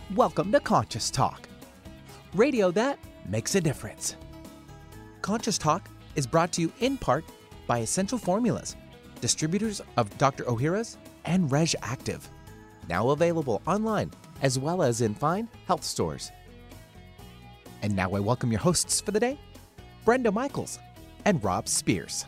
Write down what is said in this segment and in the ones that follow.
Welcome to Conscious Talk, radio that makes a difference. Conscious Talk is brought to you in part by Essential Formulas, distributors of Dr. Ohhira's and Reg Active, now available online as well as in fine health stores. And now I welcome your hosts for the day, Brenda Michaels and Rob Spears.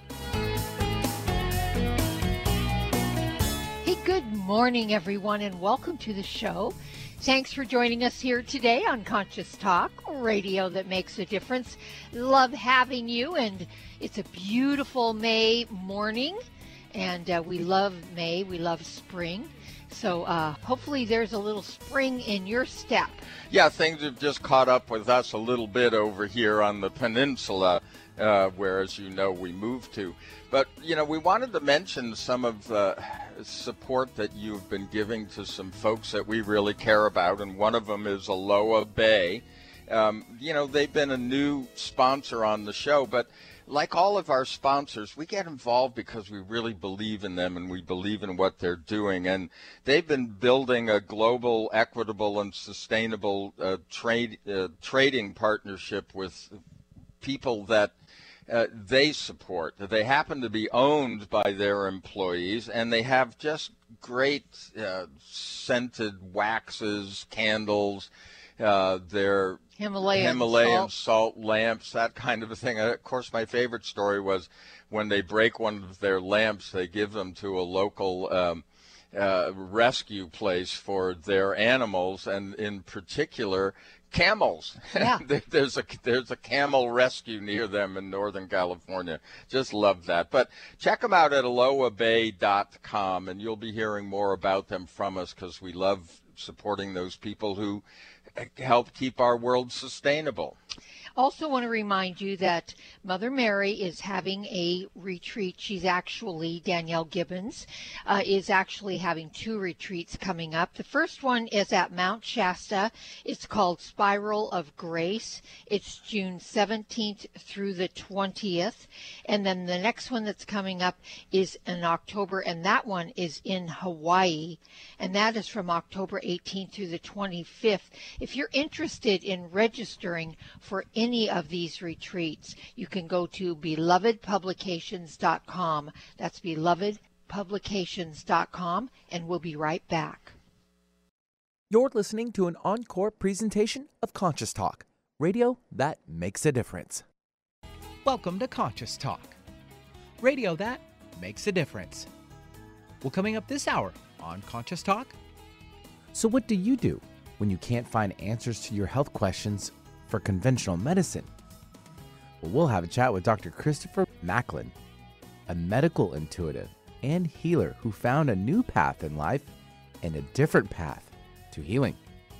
Hey, good morning, everyone, and welcome to the show. Thanks for joining us here today on Conscious Talk, radio that makes a difference. Love having you, and it's a beautiful May morning, and we love May, we love spring. So hopefully there's a little spring in your step. Yeah, things have just caught up with us a little bit over here on the peninsula, where, as you know, we moved to. But, you know, we wanted to mention some of the support that you've been giving to some folks that we really care about, and one of them is Aloha Bay. You know, they've been a new sponsor on the show, but like all of our sponsors, we get involved because we really believe in them and we believe in what they're doing. And they've been building a global, equitable, and sustainable trading partnership with people that they support. They happen to be owned by their employees, and they have just great scented waxes, candles, their Himalayan salt lamps, that kind of a thing. Of course, my favorite story was when they break one of their lamps, they give them to a local rescue place for their animals, and in particular, camels. Yeah. There's a camel rescue near them in Northern California. Just love that. But check them out at alohabay.com, and you'll be hearing more about them from us because we love supporting those people who help keep our world sustainable. Also want to remind you that Mother Mary is having a retreat. She's actually, Danielle Gibbons, is actually having 2 retreats coming up. The first one is at Mount Shasta. It's called Spiral of Grace. It's June 17th through the 20th. And then the next one that's coming up is in October, and that one is in Hawaii. And that is from October 18th through the 25th. If you're interested in registering for any of these retreats, you can go to belovedpublications.com. That's belovedpublications.com, and we'll be right back. You're listening to an encore presentation of Conscious Talk, radio that makes a difference. Welcome to Conscious Talk, radio that makes a difference. Well, coming up this hour on Conscious Talk. So what do you do when you can't find answers to your health questions for conventional medicine? Well, we'll have a chat with Dr. Christopher Macklin, a medical intuitive and healer who found a new path in life and a different path to healing.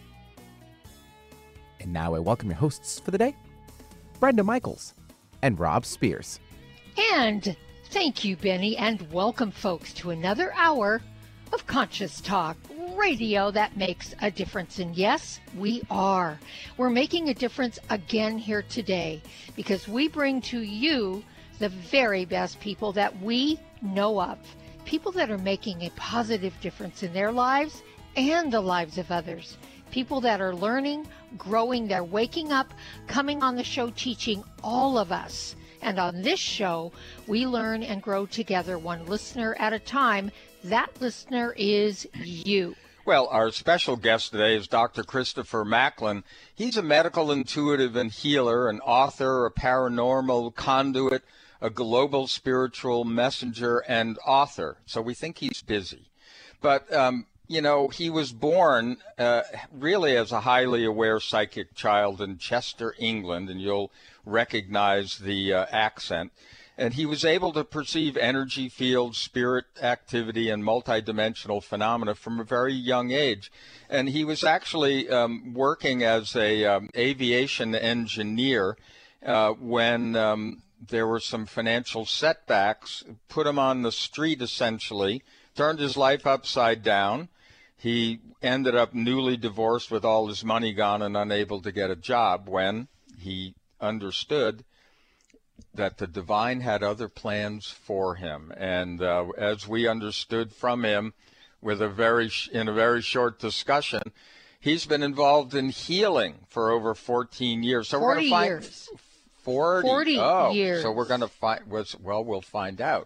And now I welcome your hosts for the day, Brenda Michaels and Rob Spears. And thank you, Benny, and welcome, folks, to another hour of Conscious Talk, radio that makes a difference. And yes, we are. We're making a difference again here today because we bring to you the very best people that we know of, people that are making a positive difference in their lives and the lives of others, people that are learning, growing, they're waking up, coming on the show, teaching all of us. And on this show, we learn and grow together, one listener at a time. That listener is you. Well, our special guest today is Dr. Christopher Macklin. He's a medical intuitive and healer, an author, a paranormal conduit, a global spiritual messenger, and author. So we think he's busy. But, you know, he was born really as a highly aware psychic child in Chester, England, and you'll recognize the accent. And he was able to perceive energy fields, spirit activity, and multidimensional phenomena from a very young age. And he was actually working as a aviation engineer when there were some financial setbacks, put him on the street essentially, turned his life upside down. He ended up newly divorced with all his money gone and unable to get a job when he understood that the divine had other plans for him. And as we understood from him in a very short discussion, He's been involved in healing for over 14 years. So 40 we're years. 40 years. So we're going to find, well, we'll find out.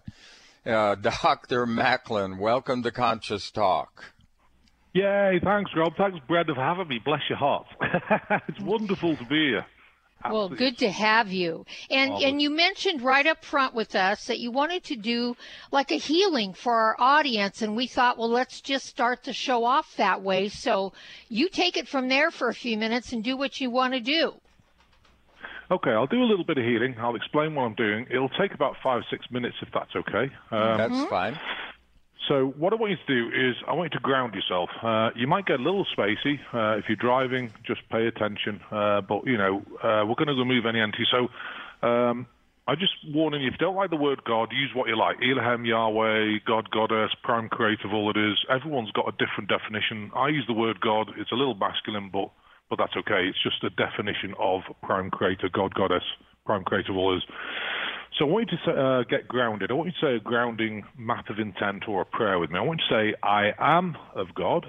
Dr. Macklin, welcome to Conscious Talk. Yay, thanks, Rob. Thanks, Brenda, for having me. Bless your heart. It's wonderful to be here. Well, good to have you. And you mentioned right up front with us that you wanted to do like a healing for our audience, and we thought, well, let's just start the show off that way. So you take it from there for a few minutes and do what you want to do. Okay, I'll do a little bit of healing. I'll explain what I'm doing. It'll take about 5 or 6 minutes if that's okay. That's fine. So what I want you to do is I want you to ground yourself. You might get a little spacey. If you're driving, just pay attention. But, you know, we're going to remove any entity. So I just warning you, if you don't like the word God, use what you like. Elohim, Yahweh, God, Goddess, Prime Creator, all it is. Everyone's got a different definition. I use the word God. It's a little masculine, but that's okay. It's just a definition of Prime Creator, God, Goddess, Prime Creator, all it is. So I want you to get grounded. I want you to say a grounding map of intent or a prayer with me. I want you to say, I am of God.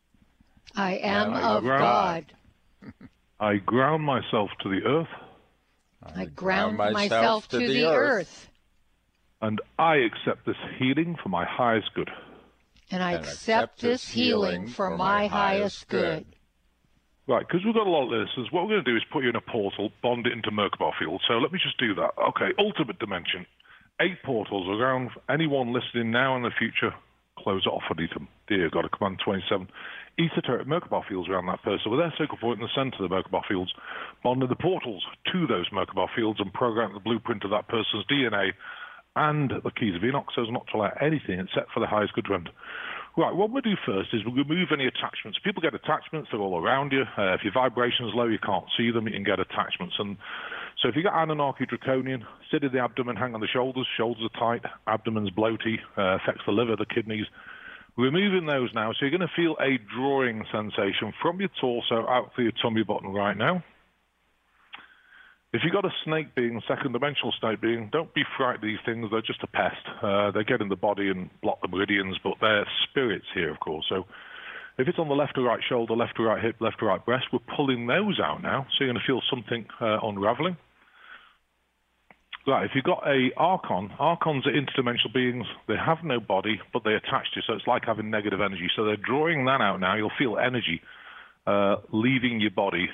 I am of God. I ground myself to the earth. I ground myself to the earth. And I accept this healing for my highest good. And I accept this healing for my highest good. Right, because we've got a lot of listeners, what we're going to do is put you in a portal, bond it into Merkabah field. So let me just do that. Okay, ultimate dimension. 8 portals around anyone listening now and in the future. Close it off and eat them. Dear God, Command 27. Esoteric Merkabah fields around that person with their sacred point in the center of the Merkabah fields. Bonding the portals to those Merkabah fields and program the blueprint of that person's DNA and the keys of Enoch, so as not to allow anything except for the highest good friend. Right, what we'll do first is we'll remove any attachments. People get attachments, they're all around you. If your vibration is low, you can't see them, you can get attachments. And so if you got Anunnaki Draconian, sit in the abdomen, hang on the shoulders, shoulders are tight, abdomen's bloaty, affects the liver, the kidneys. Removing those now, so you're going to feel a drawing sensation from your torso out through your tummy button right now. If you've got a snake being, second dimensional snake being, don't be frightened of these things. They're just a pest. They get in the body and block the meridians, but they're spirits here, of course. So if it's on the left or right shoulder, left or right hip, left or right breast, we're pulling those out now. So you're going to feel something unraveling. Right, if you've got a Archon, Archons are interdimensional beings. They have no body, but they attach to you, so it's like having negative energy. So they're drawing that out now. You'll feel energy leaving your body.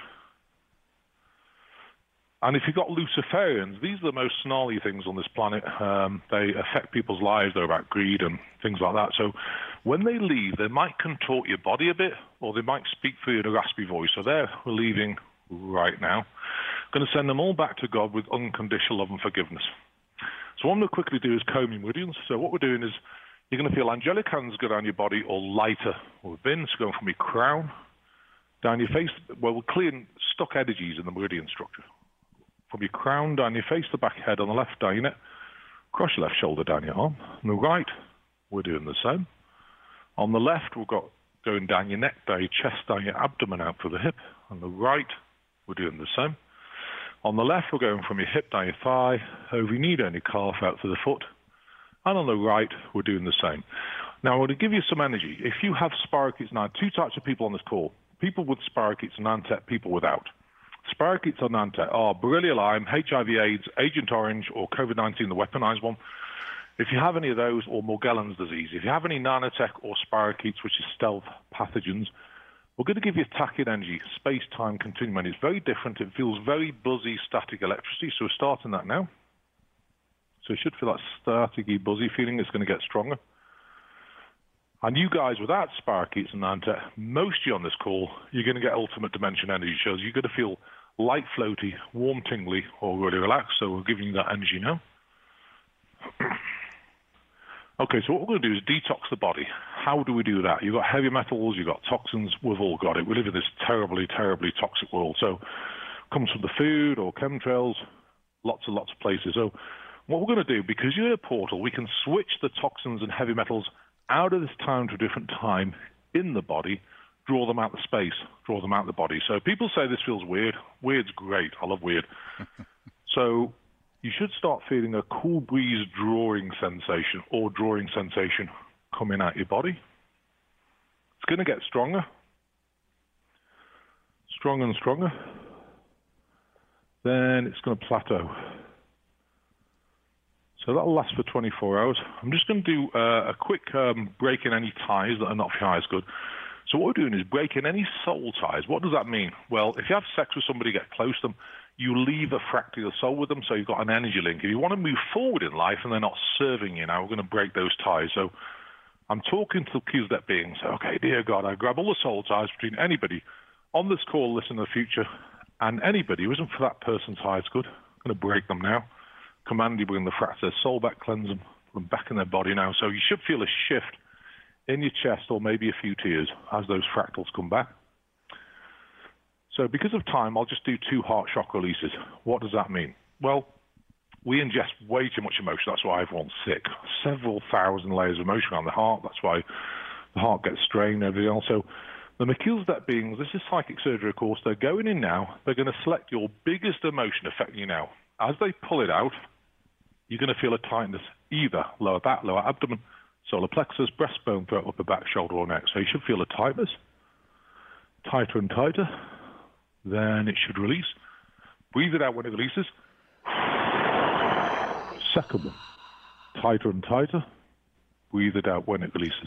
And if you've got Luciferians, these are the most snarly things on this planet. They affect people's lives. They're about greed and things like that. So when they leave, they might contort your body a bit, or they might speak through you in a raspy voice. So they're leaving right now. Going to send them all back to God with unconditional love and forgiveness. So what I'm going to quickly do is comb your meridians. So what we're doing is you're going to feel angelic hands go down your body or lighter or within. So going from your crown down your face. Well, we're clearing stuck energies in the meridian structure. From your crown down your face, the back head on the left down your neck, cross your left shoulder down your arm. On the right, we're doing the same. On the left, we've got going down your neck, down your chest, down your abdomen, out for the hip. On the right, we're doing the same. On the left, we're going from your hip down your thigh, over your knee, down your calf, out to the foot. And on the right, we're doing the same. Now, I want to give you some energy. If you have spirochetes, now, 2 types of people on this call. People with spirochetes and Nantet, people without. Spirochetes or Nantet are Borrelia Lyme, HIV/AIDS, Agent Orange, or COVID-19, the weaponized one. If you have any of those, or Morgellons disease, if you have any nanotech or spirochetes, which is stealth pathogens, we're going to give you tachyon energy, space-time continuum, and it's very different. It feels very buzzy, static electricity, so we're starting that now. So you should feel that staticky, buzzy feeling. It's going to get stronger. And you guys without spirochetes and Nantet, most of you on this call, you're going to get ultimate dimension energy shows. You're going to feel light floaty, warm tingly, or really relaxed. So we're giving you that energy now. Okay, so what we're going to do is detox the body. How do we do that? You've got heavy metals, you've got toxins, we've all got it. We live in this terribly, terribly toxic world. So it comes from the food or chemtrails, lots and lots of places. So what we're going to do, because you're a portal, we can switch the toxins and heavy metals out of this time to a different time in the body, draw them out of space, draw them out of the body. So people say this feels weird. Weird's great. I love weird. So you should start feeling a cool breeze drawing sensation or drawing sensation coming out your body. It's going to get stronger. stronger and stronger. Then it's going to plateau. So that'll last for 24 hours. I'm just going to do a quick break in any ties that are not for your highest good. So what we're doing is breaking any soul ties. What does that mean? Well, if you have sex with somebody, get close to them, you leave a fractal of the soul with them, so you've got an energy link. If you want to move forward in life and they're not serving you now, we're going to break those ties. So I'm talking to Melchizedek beings. Okay, dear God, I grab all the soul ties between anybody on this call, listen to the future, and anybody who isn't for that person's highest good. I'm going to break them now. Command you, bring the fractals, their soul back, cleanse them, put them back in their body now. So you should feel a shift in your chest or maybe a few tears as those fractals come back. So because of time, I'll just do 2 heart shock releases. What does that mean? Well, we ingest way too much emotion. That's why everyone's sick. Several thousand layers of emotion on the heart. That's why the heart gets strained and everything else. So the Melchizedek beings, this is psychic surgery, of course. They're going in now. They're going to select your biggest emotion affecting you now. As they pull it out, you're going to feel a tightness, either lower back, lower abdomen, solar plexus, breastbone, throat, upper back, shoulder, or neck. So you should feel a tightness, tighter and tighter. Then it should release. Breathe it out when it releases. Second one, tighter and tighter. Breathe it out when it releases.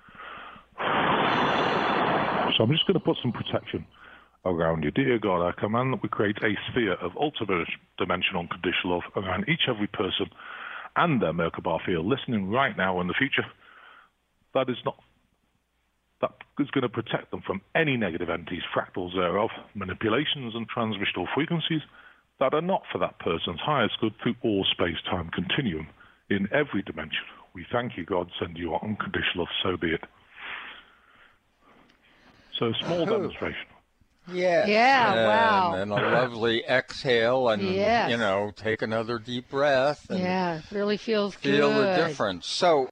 So I'm just going to put some protection around you. Dear God, I command that we create a sphere of ultimate dimensional unconditional love around each every person and their Merkaba field, listening right now in the future. That is going to protect them from any negative entities, fractals thereof, manipulations and transmissional frequencies that are not for that person's highest good through all space-time continuum in every dimension. We thank you, God, send you our unconditional love, so be it. So small demonstration. Yes. Yeah, wow. And a lovely exhale and, take another deep breath. And really feels feel good. the difference. So,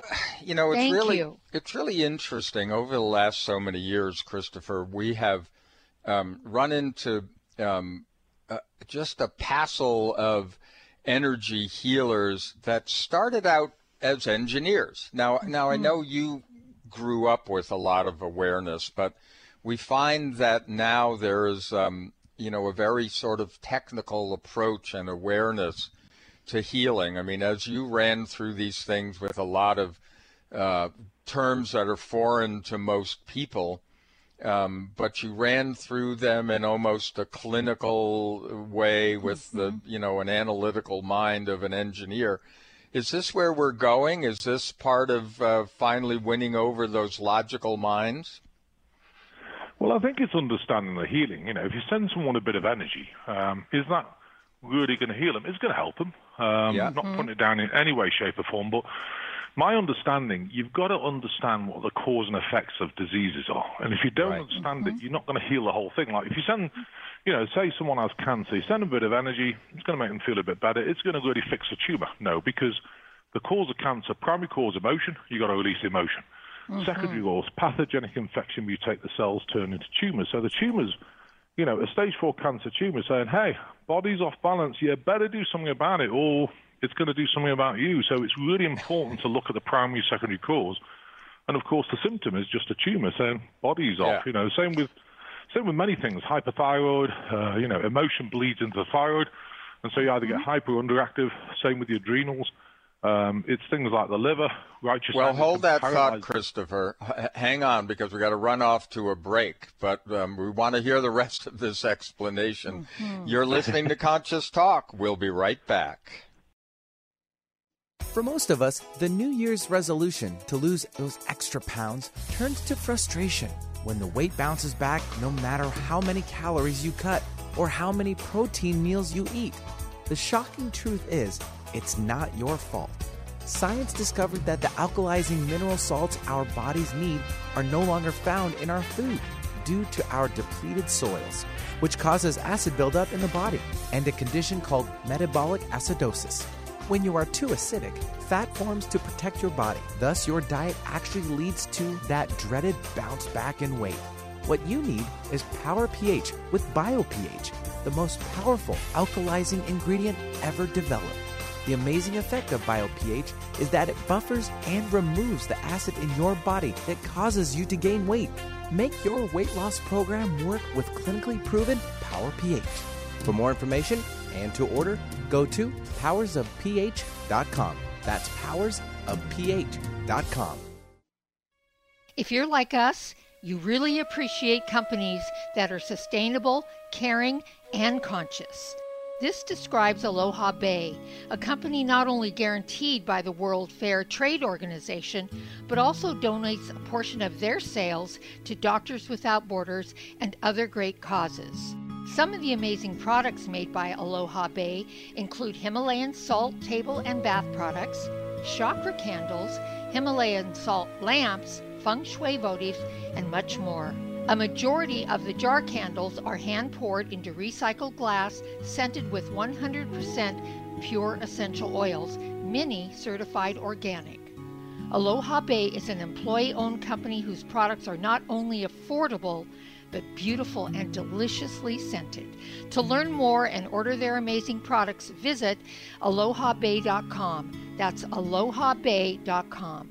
it's really interesting. Over the last so many years, Christopher, we have run into just a passel of energy healers that started out as engineers. Now I know you grew up with a lot of awareness, but we find that now there is, a very sort of technical approach and awareness to healing. I mean, as you ran through these things with a lot of terms that are foreign to most people, but you ran through them in almost a clinical way with an analytical mind of an engineer. Is this where we're going? Is this part of finally winning over those logical minds? Well, I think it's understanding the healing. If you send someone a bit of energy, is that really going to heal them? It's going to help them. Not putting it down in any way, shape, or form. But my understanding, you've got to understand what the cause and effects of diseases are. And if you don't understand it, you're not going to heal the whole thing. Like if you send, say someone has cancer, you send them a bit of energy, it's going to make them feel a bit better. It's going to really fix the tumor. No, because the cause of cancer, primary cause emotion, you've got to release emotion. Secondary cause, pathogenic infection, mutate the cells, turn into tumors. So the tumors, a stage 4 cancer tumor saying, hey, body's off balance, you better do something about it, or it's going to do something about you. So it's really important to look at the primary, secondary cause. And of course, the symptom is just a tumor saying body's off. Same with many things, hyperthyroid, emotion bleeds into the thyroid. And so you either get hyper or underactive, same with the adrenals. It's things like the liver, righteous. Well, hold that thought, Christopher. Hang on, because we got to run off to a break. But we want to hear the rest of this explanation. You're listening to Conscious Talk. We'll be right back. For most of us, the New Year's resolution to lose those extra pounds turns to frustration when the weight bounces back no matter how many calories you cut or how many protein meals you eat. The shocking truth is, it's not your fault. Science discovered that the alkalizing mineral salts our bodies need are no longer found in our food due to our depleted soils, which causes acid buildup in the body and a condition called metabolic acidosis. When you are too acidic, fat forms to protect your body. Thus, your diet actually leads to that dreaded bounce back in weight. What you need is Power pH with BioPH, the most powerful alkalizing ingredient ever developed. The amazing effect of BioPH is that it buffers and removes the acid in your body that causes you to gain weight. Make your weight loss program work with clinically proven PowerPH. For more information and to order, go to powersofph.com. That's powersofph.com. If you're like us, you really appreciate companies that are sustainable, caring, and conscious. This describes Aloha Bay, a company not only guaranteed by the World Fair Trade Organization, but also donates a portion of their sales to Doctors Without Borders and other great causes. Some of the amazing products made by Aloha Bay include Himalayan salt table and bath products, chakra candles, Himalayan salt lamps, feng shui votives, and much more. A majority of the jar candles are hand-poured into recycled glass, scented with 100% pure essential oils, many certified organic. Aloha Bay is an employee-owned company whose products are not only affordable, but beautiful and deliciously scented. To learn more and order their amazing products, visit alohabay.com. That's alohabay.com.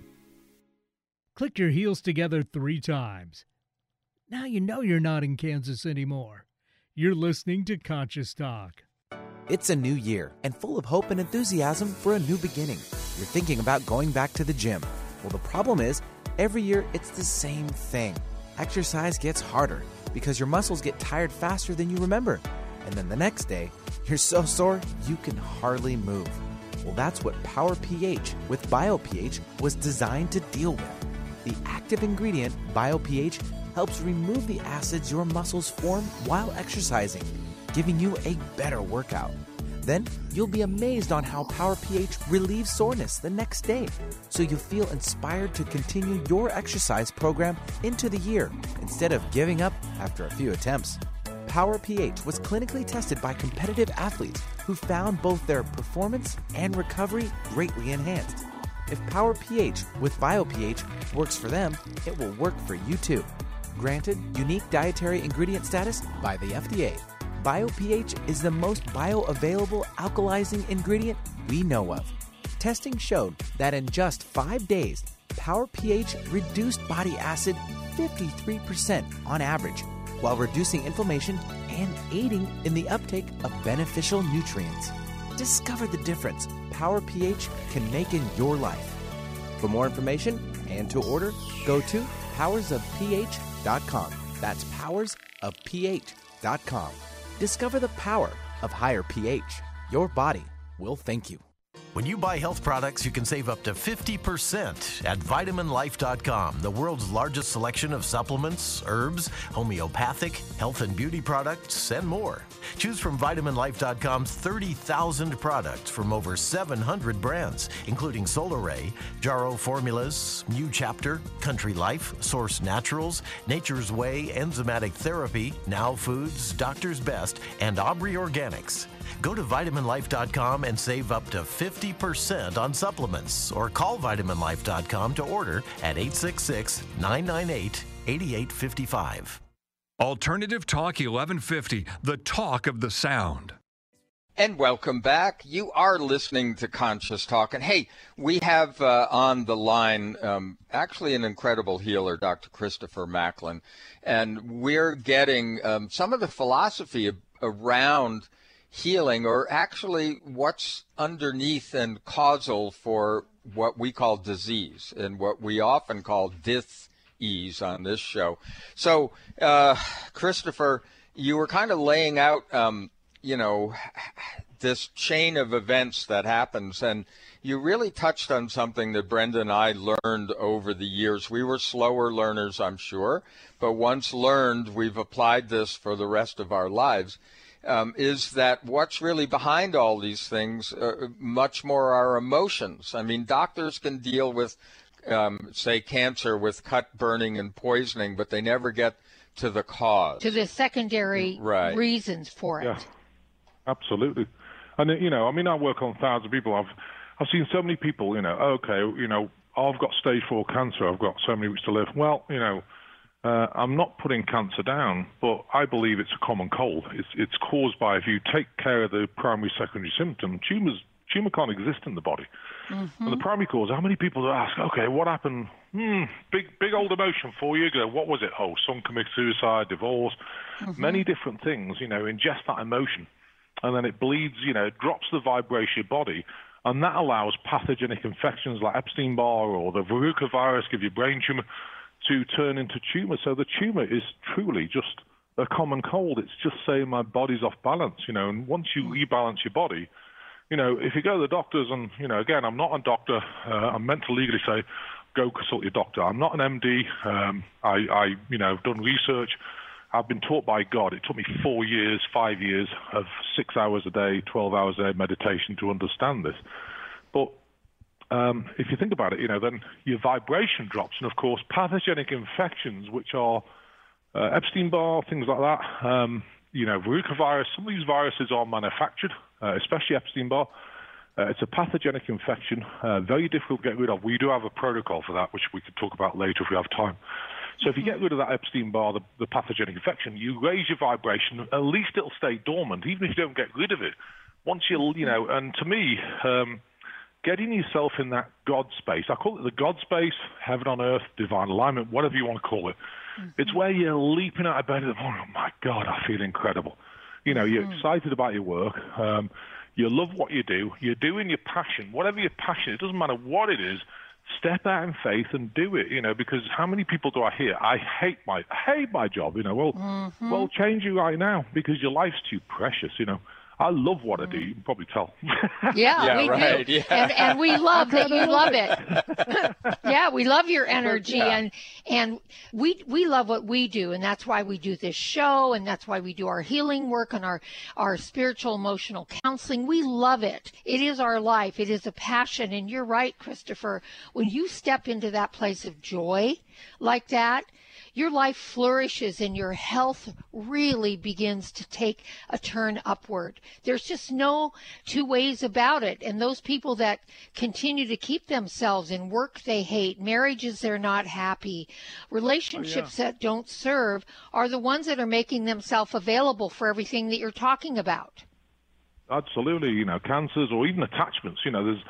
Click your heels together 3 times. Now you know you're not in Kansas anymore. You're listening to Conscious Talk. It's a new year and full of hope and enthusiasm for a new beginning. You're thinking about going back to the gym. Well, the problem is, every year it's the same thing. Exercise gets harder because your muscles get tired faster than you remember. And then the next day, you're so sore you can hardly move. Well, that's what PowerPH with BioPH was designed to deal with. The active ingredient, BioPH, helps remove the acids your muscles form while exercising, giving you a better workout. Then you'll be amazed on how PowerPH relieves soreness the next day, so you feel inspired to continue your exercise program into the year instead of giving up after a few attempts. PowerPH was clinically tested by competitive athletes who found both their performance and recovery greatly enhanced. If PowerPH with BioPH works for them, it will work for you too. Granted unique dietary ingredient status by the FDA. BioPH is the most bioavailable alkalizing ingredient we know of. Testing showed that in just 5 days, PowerPH reduced body acid 53% on average, while reducing inflammation and aiding in the uptake of beneficial nutrients. Discover the difference PowerPH can make in your life. For more information and to order, go to powersofph.com. That's powersofph.com. Discover the power of higher pH. Your body will thank you. When you buy health products, you can save up to 50% at VitaminLife.com, the world's largest selection of supplements, herbs, homeopathic, health and beauty products, and more. Choose from VitaminLife.com's 30,000 products from over 700 brands, including Solaray, Jarrow Formulas, New Chapter, Country Life, Source Naturals, Nature's Way, Enzymatic Therapy, Now Foods, Doctor's Best, and Aubrey Organics. Go to VitaminLife.com and save up to 50% on supplements, or call VitaminLife.com to order at 866-998-8855. Alternative Talk 1150, the talk of the sound. And welcome back. You are listening to Conscious Talk. And hey, we have on the line actually an incredible healer, Dr. Christopher Macklin. And we're getting some of the philosophy around healing, or actually what's underneath and causal for what we call disease and what we often call dis-ease on this show. So, Christopher, you were kind of laying out, this chain of events that happens, and you really touched on something that Brenda and I learned over the years. We were slower learners, I'm sure, but once learned, we've applied this for the rest of our lives. Is that what's really behind all these things, much more our emotions. I mean, doctors can deal with, say, cancer with cut burning and poisoning, but they never get to the cause. To the secondary reasons for it. Yeah, absolutely. And, I work on thousands of people. I've seen so many people, I've got stage 4 cancer. I've got so many weeks to live. Well, I'm not putting cancer down, but I believe it's a common cold. It's caused by, if you take care of the primary, secondary symptom, tumors Tumor can't exist in the body. And the primary cause, how many people ask, okay, what happened? Big old emotion 4 years ago. What was it? Oh, son committed suicide, divorce, many different things, ingest that emotion. And then it bleeds, it drops the vibration of your body. And that allows pathogenic infections like Epstein-Barr or the Verruca virus, give you brain tumor, to turn into tumor. So the tumor is truly just a common cold. It's just saying my body's off balance, and once you rebalance your body, if you go to the doctors and, again, I'm not a doctor. I'm meant to legally say, go consult your doctor. I'm not an MD. I've done research. I've been taught by God. It took me 4 years, 5 years of 6 hours a day, 12 hours a day meditation to understand this. But if you think about it, then your vibration drops. And, of course, pathogenic infections, which are Epstein-Barr, things like that, Verruca virus, some of these viruses are manufactured, especially Epstein-Barr. It's a pathogenic infection, very difficult to get rid of. We do have a protocol for that, which we could talk about later if we have time. So if you get rid of that Epstein-Barr, the pathogenic infection, you raise your vibration, at least it'll stay dormant, even if you don't get rid of it. Once and to me, getting yourself in that God space, I call it the God space, heaven on earth, divine alignment, whatever you want to call it. It's where you're leaping out of bed in the morning, oh my God, I feel incredible. You're excited about your work. You love what you do. You're doing your passion. Whatever your passion, it doesn't matter what it is, step out in faith and do it, because how many people do I hear? I hate my job, Well, change it right now because your life's too precious, I love what I do. You can probably tell. Yeah, we right. do. Yeah. And we love that you love it. Yeah, we love your energy and we love what we do. And that's why we do this show. And that's why we do our healing work and our spiritual emotional counseling. We love it. It is our life. It is a passion. And you're right, Christopher. When you step into that place of joy like that, your life flourishes and your health really begins to take a turn upward. There's just no two ways about it. And those people that continue to keep themselves in work they hate, marriages they're not happy, relationships that don't serve are the ones that are making themselves available for everything that you're talking about. Absolutely. Cancers or even attachments,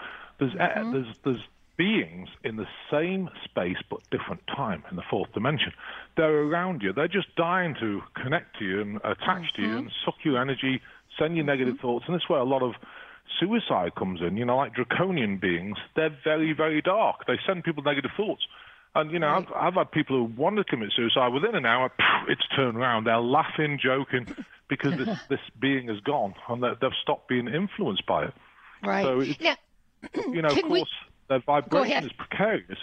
there's beings in the same space but different time in the fourth dimension. They're around you. They're just dying to connect to you and attach to you and suck your energy, send you negative thoughts. And this is where a lot of suicide comes in, like draconian beings. They're very, very dark. They send people negative thoughts. And, I've had people who want to commit suicide. Within an hour, it's turned around. They're laughing, joking, because this being is gone and they've stopped being influenced by it. Right. So, it's, of course... Their vibration is precarious.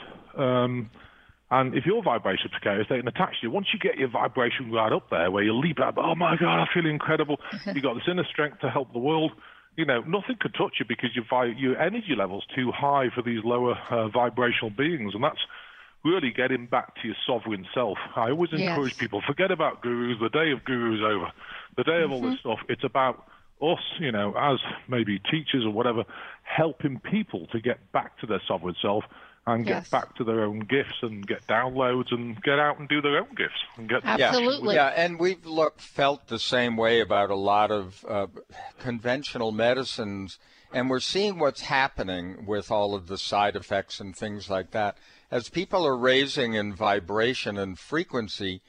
And if your vibration is precarious, they can attach to you. Once you get your vibration right up there, where you leap out, oh my God, I feel incredible. You've got this inner strength to help the world. Nothing could touch you because your energy level's too high for these lower vibrational beings. And that's really getting back to your sovereign self. I always encourage people, forget about gurus. The day of gurus is over. The day of all this stuff, it's about us, as maybe teachers or whatever, helping people to get back to their sovereign self and get back to their own gifts and get downloads and get out and do their own gifts and get absolutely. Yeah, and we've felt the same way about a lot of conventional medicines, and we're seeing what's happening with all of the side effects and things like that. As people are raising in vibration and frequency,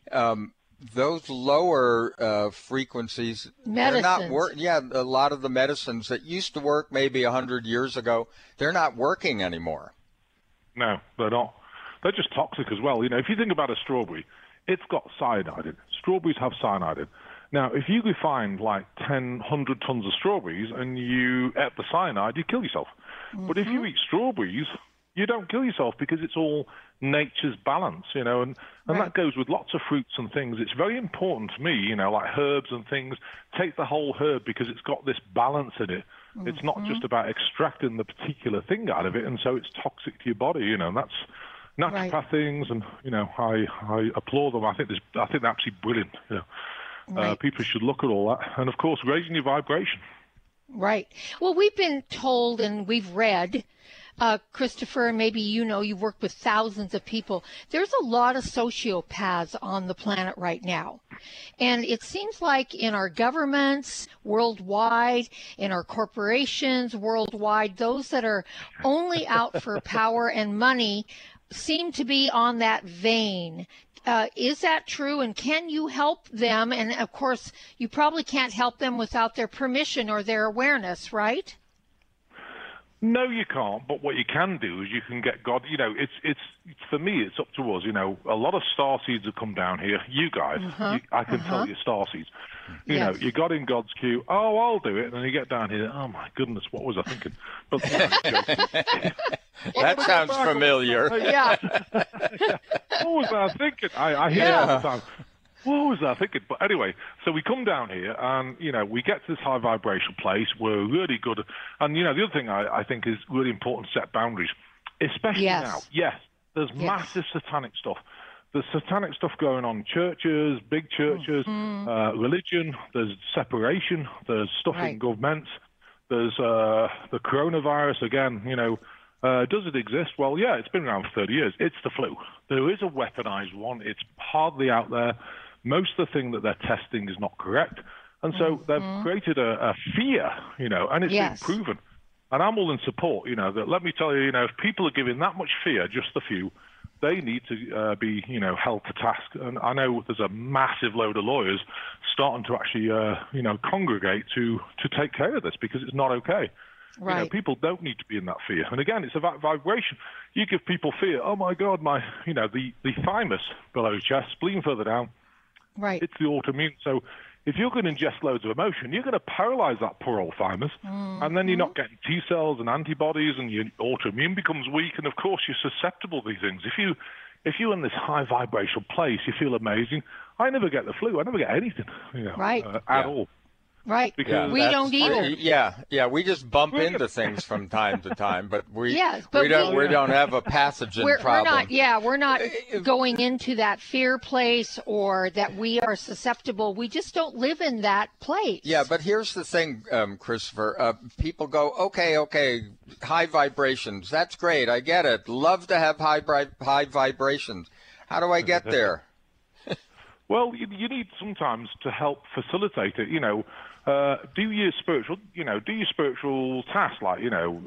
those lower frequencies, they're not working. Yeah, a lot of the medicines that used to work maybe 100 years ago, they're not working anymore. No, they're not. They're just toxic as well. If you think about a strawberry, it's got cyanide in it. Strawberries have cyanide in it. Now, if you find like 100 tons of strawberries and you ate the cyanide, you kill yourself. But if you eat strawberries, you don't kill yourself because it's all nature's balance, and that goes with lots of fruits and things. It's very important to me, like herbs and things. Take the whole herb because it's got this balance in it. It's not just about extracting the particular thing out of it, and so it's toxic to your body, and that's naturopath things, and I applaud them. I think they're absolutely brilliant. People should look at all that, and of course, raising your vibration. Right. Well, we've been told and we've read Christopher, and maybe you've worked with thousands of people. There's a lot of sociopaths on the planet right now. And it seems like in our governments worldwide, in our corporations worldwide, those that are only out for power and money seem to be on that vein. Is that true? And can you help them? And of course, you probably can't help them without their permission or their awareness, right? No, you can't. But what you can do is you can get God. It's for me. It's up to us. A lot of star seeds have come down here. You guys, I can tell you, star seeds. You got in God's queue. Oh, I'll do it. And then you get down here. Oh my goodness, what was I thinking? But that sounds familiar. Yeah. What was I thinking? I hear it all the time. What was I thinking? But anyway, so we come down here and, we get to this high vibration place. We're really good. And, the other thing I think is really important to set boundaries, especially now. Yes, there's massive satanic stuff. There's satanic stuff going on in churches, big churches, religion. There's separation. There's stuff in governments. There's the coronavirus again, does it exist? Well, yeah, it's been around for 30 years. It's the flu. There is a weaponized one. It's hardly out there. Most of the thing that they're testing is not correct. And so they've created a fear, and it's been proven. And I'm all in support, that let me tell you, if people are giving that much fear, just a few, they need to be, held to task. And I know there's a massive load of lawyers starting to actually, congregate to take care of this because it's not okay. Right. People don't need to be in that fear. And again, it's about vibration. You give people fear. Oh my God, the thymus below your chest, spleen further down. Right. It's the autoimmune. So if you're going to ingest loads of emotion, you're going to paralyze that poor old thymus. And then you're not getting T cells and antibodies, and your autoimmune becomes weak. And of course, you're susceptible to these things. If you're in this high vibrational place, you feel amazing. I never get the flu. I never get anything, at all. Right. Because we don't either. Yeah. We just bump into things from time to time, but we don't have a pathogen problem. We're not going into that fear place or that we are susceptible. We just don't live in that place. Yeah, but here's the thing, Christopher. People go, okay, high vibrations. That's great. I get it. Love to have high vibrations. How do I get there? Well, you need sometimes to help facilitate it. Do your spiritual tasks like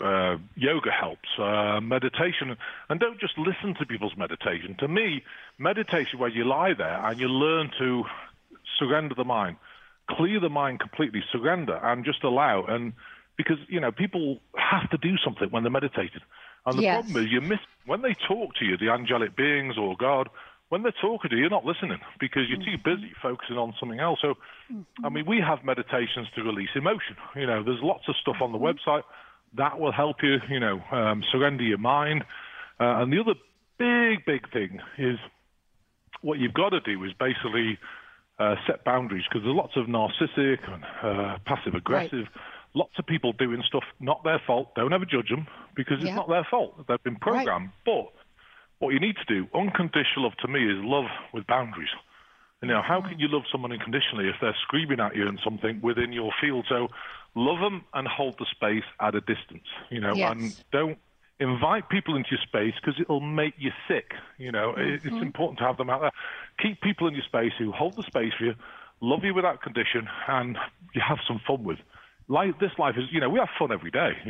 yoga helps, meditation, and don't just listen to people's meditation. To me, meditation where you lie there and you learn to surrender the mind, clear the mind completely, surrender, and just allow. And because people have to do something when they're meditating, and the problem is you miss when they talk to you, the angelic beings or God. When they're talking to you, you're not listening because you're too busy focusing on something else. So, we have meditations to release emotion. There's lots of stuff on the website that will help you, surrender your mind. And the other big thing is what you've got to do is basically set boundaries because there's lots of narcissistic and passive-aggressive, lots of people doing stuff, not their fault. Don't ever judge them because it's not their fault. They've been programmed. But what you need to do, unconditional love to me, is love with boundaries. How can you love someone unconditionally if they're screaming at you and something within your field? So love them and hold the space at a distance, and don't invite people into your space because it'll make you sick. It's important to have them out there. Keep people in your space who hold the space for you, love you without condition, and you have some fun with. This life is, we have fun every day.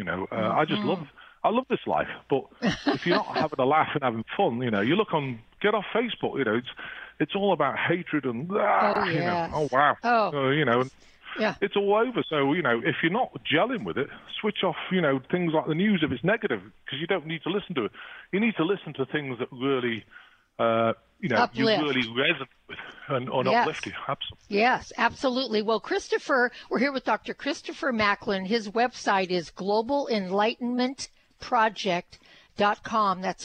I love this life, but if you're not having a laugh and having fun, get off Facebook. It's all about hatred and it's all over. So if you're not gelling with it, switch off. Things like the news if it's negative, because you don't need to listen to it. You need to listen to things that really, you really resonate with and uplift you. Absolutely. Yes, absolutely. Well, Christopher, we're here with Dr. Christopher Macklin. His website is globalenlightenmentproject.com. That's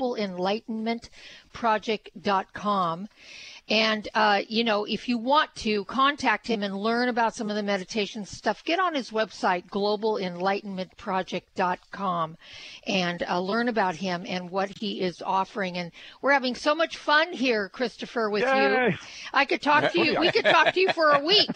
globalenlightenmentproject.com. And, if you want to contact him and learn about some of the meditation stuff, get on his website, globalenlightenmentproject.com, and learn about him and what he is offering. And we're having so much fun here, Christopher, with you. I could talk to you. We could talk to you for a week,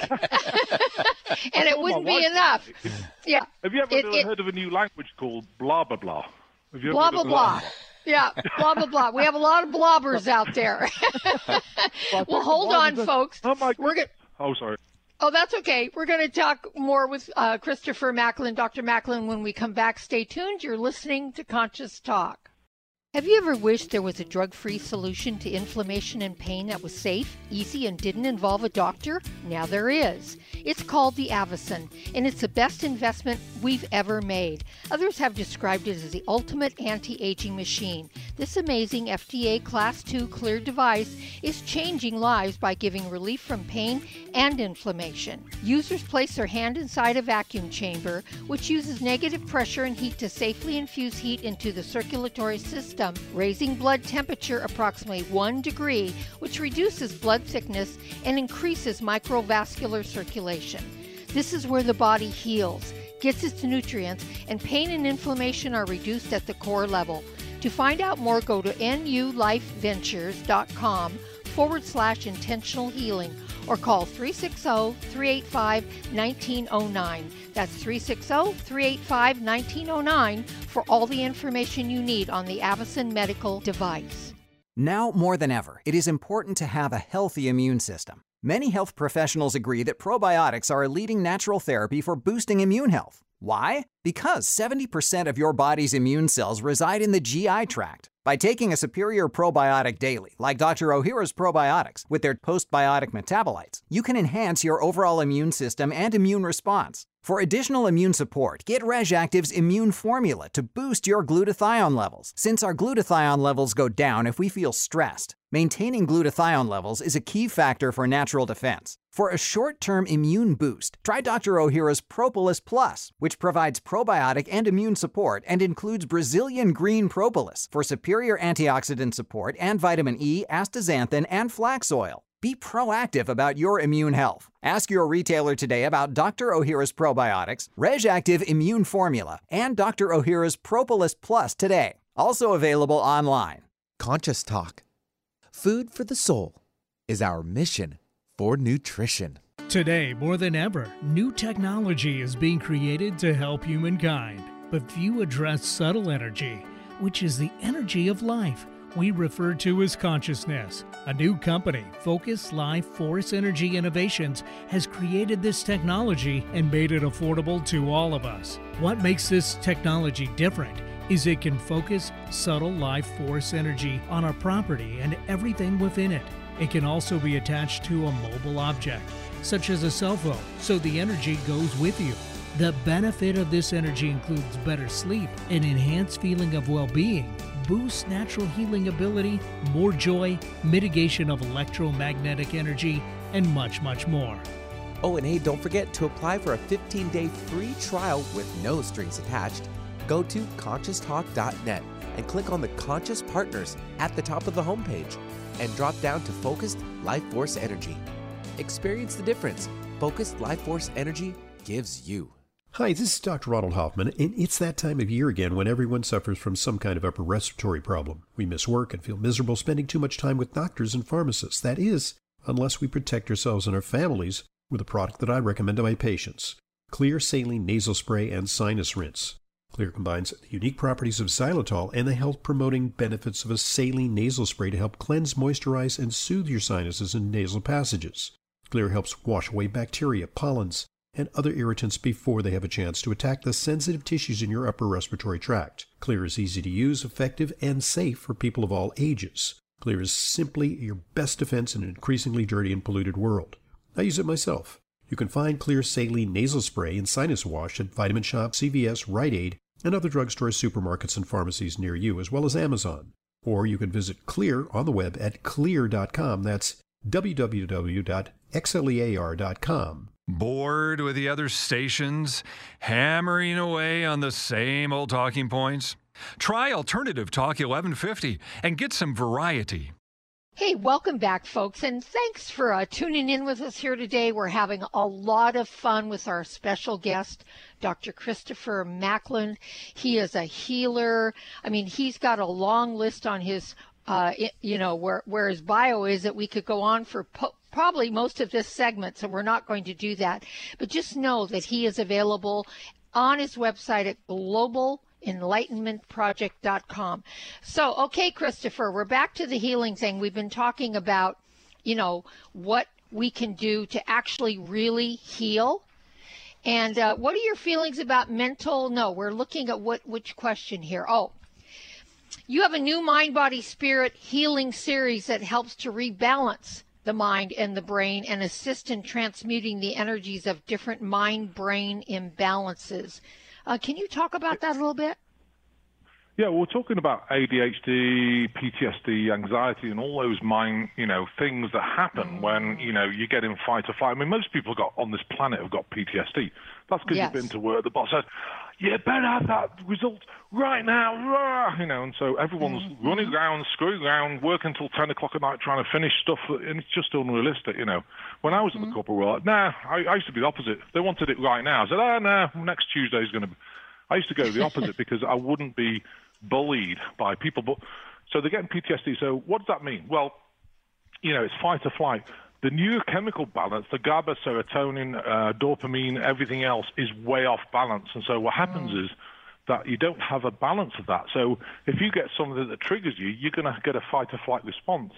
and it wouldn't be enough. Yeah. Have you ever heard of a new language called blah, blah, blah? Blah, blah, blah. Yeah, blah, blah, blah. We have a lot of blobbers out there. Well, hold on, folks. Oh, my We're gonna. Oh, sorry. Oh, that's okay. We're going to talk more with Christopher Macklin, Dr. Macklin, when we come back. Stay tuned. You're listening to Conscious Talk. Have you ever wished there was a drug-free solution to inflammation and pain that was safe, easy, and didn't involve a doctor? Now there is. It's called the Avicen, and it's the best investment we've ever made. Others have described it as the ultimate anti-aging machine. This amazing FDA Class II cleared device is changing lives by giving relief from pain and inflammation. Users place their hand inside a vacuum chamber, which uses negative pressure and heat to safely infuse heat into the circulatory system, raising blood temperature approximately 1 degree, which reduces blood thickness and increases microvascular circulation. This is where the body heals, gets its nutrients, and pain and inflammation are reduced at the core level. To find out more, go to nulifeventures.com/intentional healing or call 360-385-1909. That's 360-385-1909 for all the information you need on the Avicen medical device. Now more than ever, it is important to have a healthy immune system. Many health professionals agree that probiotics are a leading natural therapy for boosting immune health. Why? Because 70% of your body's immune cells reside in the GI tract. By taking a superior probiotic daily, like Dr. Ohhira's probiotics, with their postbiotic metabolites, you can enhance your overall immune system and immune response. For additional immune support, get RegActive's Immune Formula to boost your glutathione levels, since our glutathione levels go down if we feel stressed. Maintaining glutathione levels is a key factor for natural defense. For a short-term immune boost, try Dr. Ohhira's Propolis Plus, which provides probiotic and immune support and includes Brazilian green propolis for superior antioxidant support and vitamin E, astaxanthin, and flax oil. Be proactive about your immune health. Ask your retailer today about Dr. Ohhira's probiotics, RegActive Immune Formula, and Dr. Ohhira's Propolis Plus today. Also available online. Conscious Talk. Food for the soul is our mission for nutrition. Today, more than ever, new technology is being created to help humankind. But few address subtle energy, which is the energy of life we refer to as consciousness. A new company, Focus Life Force Energy Innovations, has created this technology and made it affordable to all of us. What makes this technology different is it can focus subtle life force energy on our property and everything within it. It can also be attached to a mobile object, such as a cell phone, so the energy goes with you. The benefit of this energy includes better sleep, an enhanced feeling of well-being, boosts natural healing ability, more joy, mitigation of electromagnetic energy, and much, much more. Oh, and hey, don't forget to apply for a 15-day free trial with no strings attached. Go to ConsciousTalk.net and click on the Conscious Partners at the top of the homepage and drop down to Focused Life Force Energy. Experience the difference Focused Life Force Energy gives you. Hi, this is Dr. Ronald Hoffman, and it's that time of year again when everyone suffers from some kind of upper respiratory problem. We miss work and feel miserable spending too much time with doctors and pharmacists. That is, unless we protect ourselves and our families with a product that I recommend to my patients, Xlear Saline Nasal Spray and Sinus Rinse. Xlear combines the unique properties of xylitol and the health-promoting benefits of a saline nasal spray to help cleanse, moisturize, and soothe your sinuses and nasal passages. Xlear helps wash away bacteria, pollens, and other irritants before they have a chance to attack the sensitive tissues in your upper respiratory tract. Xlear is easy to use, effective, and safe for people of all ages. Xlear is simply your best defense in an increasingly dirty and polluted world. I use it myself. You can find Xlear Saline Nasal Spray and Sinus Wash at Vitamin Shop, CVS, Rite Aid, and other drugstores, supermarkets, and pharmacies near you, as well as Amazon. Or you can visit Xlear on the web at xlear.com. That's www.xlear.com. Bored with the other stations, hammering away on the same old talking points? Try Alternative Talk 1150 and get some variety. Hey, welcome back, folks, and thanks for tuning in with us here today. We're having a lot of fun with our special guest, Dr. Christopher Macklin. He is a healer. I mean, he's got a long list on his, where his bio is that we could go on for probably most of this segment, so we're not going to do that. But just know that he is available on his website at enlightenmentproject.com. So, okay, Christopher, we're back to the healing thing. We've been talking about, what we can do to actually really heal. And what are your feelings about mental? No, we're looking at which question here. Oh, you have a new Mind, Body, Spirit healing series that helps to rebalance the mind and the brain and assist in transmuting the energies of different mind-brain imbalances. Can you talk about that a little bit? Yeah, we're talking about ADHD, PTSD, anxiety, and all those mind, things that happen when, you get in fight or flight. I mean, most people on this planet have got PTSD. That's because you've been to work. The boss says, you better have that result right now, and so everyone's running around, screwing around, working until 10 o'clock at night trying to finish stuff, and it's just unrealistic, When I was in the corporate world, I used to be the opposite. They wanted it right now. I said, no, next Tuesday is going to be... I used to go the opposite because I wouldn't be bullied by people. But so they're getting PTSD. So what does that mean? Well, it's fight or flight. The neurochemical balance, the GABA, serotonin, dopamine, everything else is way off balance. And so what happens is that you don't have a balance of that. So if you get something that triggers you, you're going to get a fight or flight response.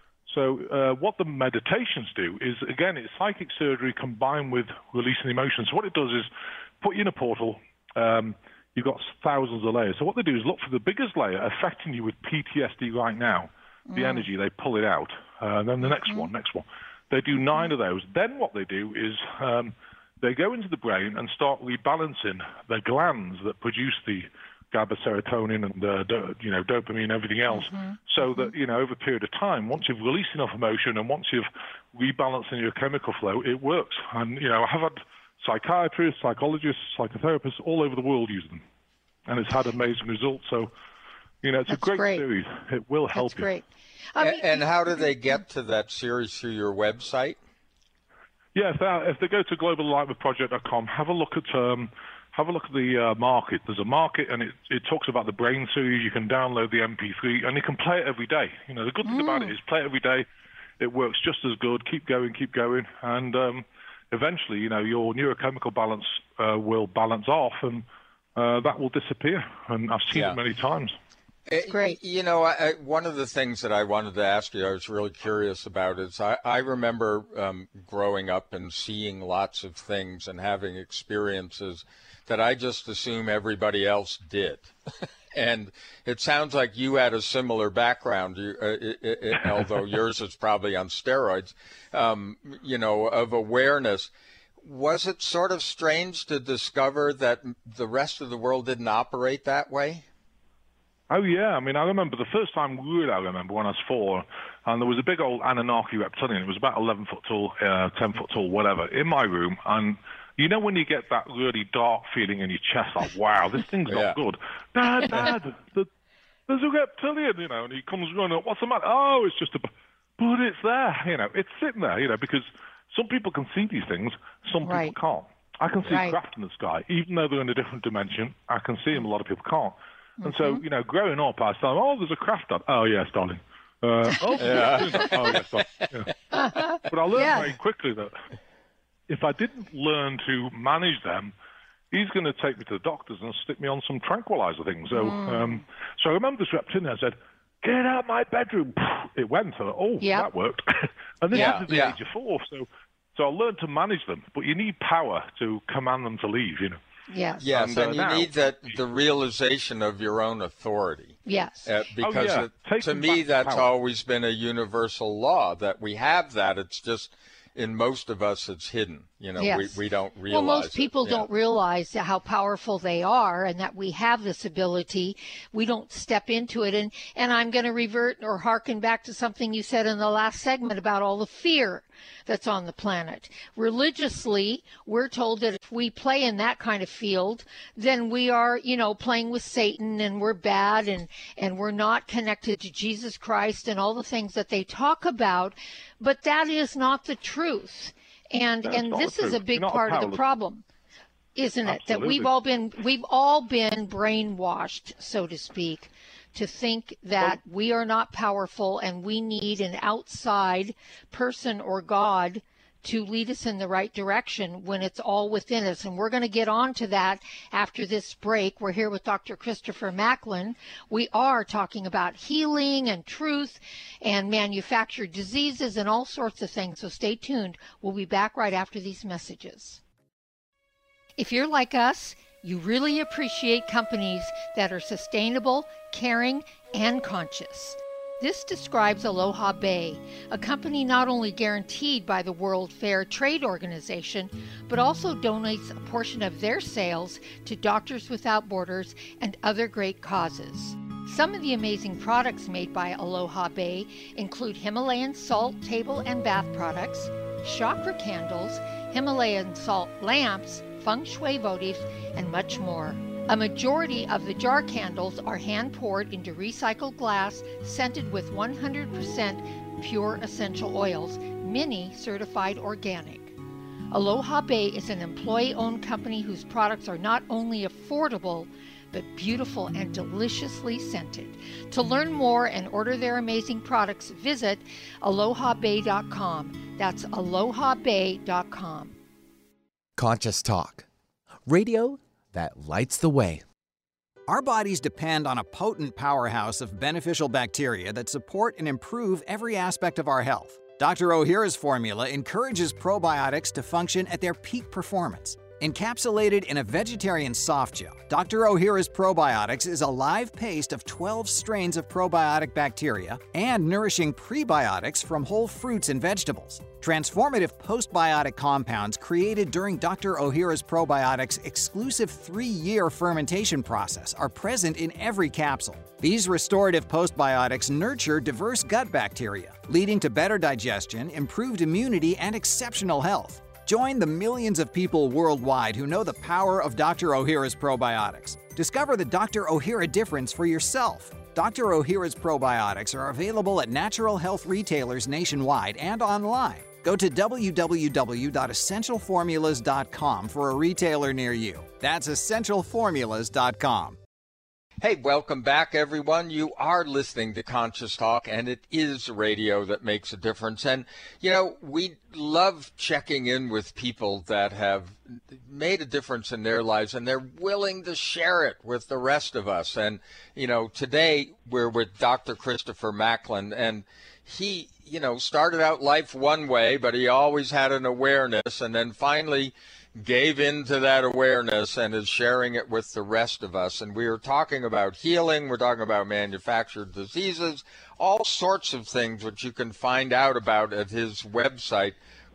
So what the meditations do is, again, it's psychic surgery combined with releasing emotions. So what it does is put you in a portal. You've got thousands of layers. So what they do is look for the biggest layer affecting you with PTSD right now. The energy, they pull it out. Then the next one. They do 9 of those. Then what they do is they go into the brain and start rebalancing the glands that produce the GABA, serotonin, and dopamine and everything else. So that, over a period of time, once you've released enough emotion and once you've rebalanced your chemical flow, it works. And, I have had psychiatrists, psychologists, psychotherapists all over the world use them. And it's had amazing results. So, it's a great series. It will help you. That's great. And how do they get to that series through your website? Yeah, if they go to globalenlightenmentproject.com, have a look at the market. There's a market, and it talks about the brain series. You can download the MP3, and you can play it every day. The good thing about it is play it every day. It works just as good. Keep going, and eventually, your neurochemical balance will balance off, and that will disappear. And I've seen it many times. It's great. One of the things that I wanted to ask you, I was really curious about, is I remember growing up and seeing lots of things and having experiences that I just assume everybody else did. And it sounds like you had a similar background, although yours is probably on steroids, of awareness. Was it sort of strange to discover that the rest of the world didn't operate that way? Oh, yeah. I mean, I remember the first time when I was 4, and there was a big old Anunnaki reptilian. It was about 11 foot tall, 10 foot tall, whatever, in my room. And when you get that really dark feeling in your chest, like, wow, this thing's not good. Dad, there's a reptilian, and he comes running up. What's the matter? Oh, it's just but it's there, it's sitting there, because some people can see these things, some people can't. I can see craft in the sky, even though they're in a different dimension. I can see them. A lot of people can't. And so, growing up, I started, there's a craft on. Oh, yes, darling. Yes, darling. Yeah. But I learned very quickly that if I didn't learn to manage them, he's going to take me to the doctors and stick me on some tranquilizer things. So so I remember this reptilian. I said, get out of my bedroom. It went. That worked. And this is at the age of 4. So I learned to manage them. But you need power to command them to leave, Yes. Yes, and you need the realization of your own authority. Yes. Because to me, that's always been a universal law, that we have that. It's just, in most of us, it's hidden. We don't realize Well, most people don't realize how powerful they are and that we have this ability. We don't step into it. And I'm going to revert or hearken back to something you said in the last segment about all the fear that's on the planet. Religiously, we're told that if we play in that kind of field, then we are, playing with Satan and we're bad and we're not connected to Jesus Christ and all the things that they talk about. But that is not the truth. And this is a big part of the problem, isn't it? That we've all been brainwashed, so to speak, to think that we are not powerful and we need an outside person or God to lead us in the right direction when it's all within us. And we're going to get on to that after this break. We're here with Dr. Christopher Macklin. We are talking about healing and truth and manufactured diseases and all sorts of things. So stay tuned. We'll be back right after these messages. If you're like us, you really appreciate companies that are sustainable, caring, and conscious. This describes Aloha Bay, a company not only guaranteed by the World Fair Trade Organization, but also donates a portion of their sales to Doctors Without Borders and other great causes. Some of the amazing products made by Aloha Bay include Himalayan salt table and bath products, chakra candles, Himalayan salt lamps, feng shui votives, and much more. A majority of the jar candles are hand-poured into recycled glass, scented with 100% pure essential oils, many certified organic. Aloha Bay is an employee-owned company whose products are not only affordable, but beautiful and deliciously scented. To learn more and order their amazing products, visit alohabay.com. That's alohabay.com. Conscious Talk. Radio that lights the way. Our bodies depend on a potent powerhouse of beneficial bacteria that support and improve every aspect of our health. Dr. Ohhira's formula encourages probiotics to function at their peak performance. Encapsulated in a vegetarian soft gel, Dr. Ohhira's Probiotics is a live paste of 12 strains of probiotic bacteria and nourishing prebiotics from whole fruits and vegetables. Transformative postbiotic compounds created during Dr. Ohhira's Probiotics' exclusive 3-year fermentation process are present in every capsule. These restorative postbiotics nurture diverse gut bacteria, leading to better digestion, improved immunity, and exceptional health. Join the millions of people worldwide who know the power of Dr. Ohhira's Probiotics. Discover the Dr. Ohhira difference for yourself. Dr. Ohhira's Probiotics are available at natural health retailers nationwide and online. Go to www.essentialformulas.com for a retailer near you. That's essentialformulas.com. Hey, welcome back, everyone. You are listening to Conscious Talk, and it is radio that makes a difference. And, you know, we love checking in with people that have made a difference in their lives, and they're willing to share it with the rest of us. And, you know, today we're with Dr. Christopher Macklin, and he, you know, started out life one way, but he always had an awareness, and then finally gave into that awareness and is sharing it with the rest of us. And we are talking about healing, we're talking about manufactured diseases, all sorts of things which you can find out about at his website,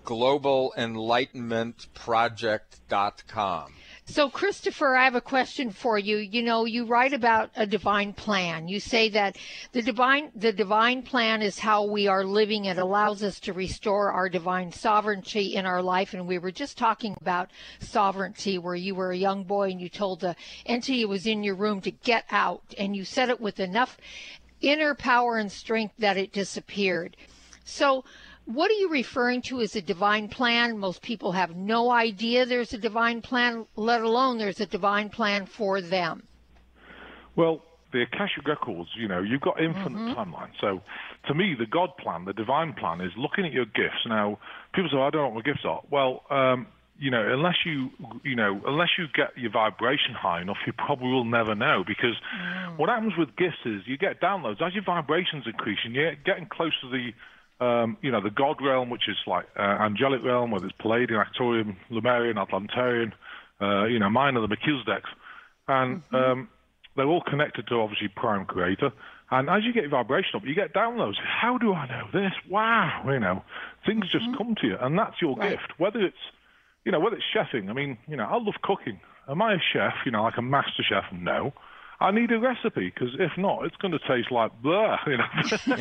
globalenlightenmentproject.com. So, Christopher, I have a question for you. You know, you write about a divine plan. You say that the divine plan is how we are living. It allows us to restore our divine sovereignty in our life. And we were just talking about sovereignty, where you were a young boy and you told the entity that was in your room to get out. And you said it with enough inner power and strength that it disappeared. So, what are you referring to as a divine plan? Most people have no idea there's a divine plan, let alone there's a divine plan for them. Well, the Akashic Records, you know, you've got infinite timeline. So to me, the God plan, the divine plan, is looking at your gifts. Now, people say, I don't know what my gifts are. Well, you know, unless you get your vibration high enough, you probably will never know, because what happens with gifts is you get downloads. As your vibrations increase, and you're getting close to the you know, the God realm, which is like angelic realm, whether it's Palladian, Arcturian, Lemurian, Atlantarian, you know, mine are the Melchizedeks. And they're all connected to, obviously, Prime Creator. And as you get your vibration up, you get downloads. How do I know this? Wow, you know, things just come to you. And that's your gift. Whether it's, you know, whether it's chefing. I mean, you know, I love cooking. Am I a chef, you know, like a master chef? No. I need a recipe, because if not, it's going to taste like blah, you know.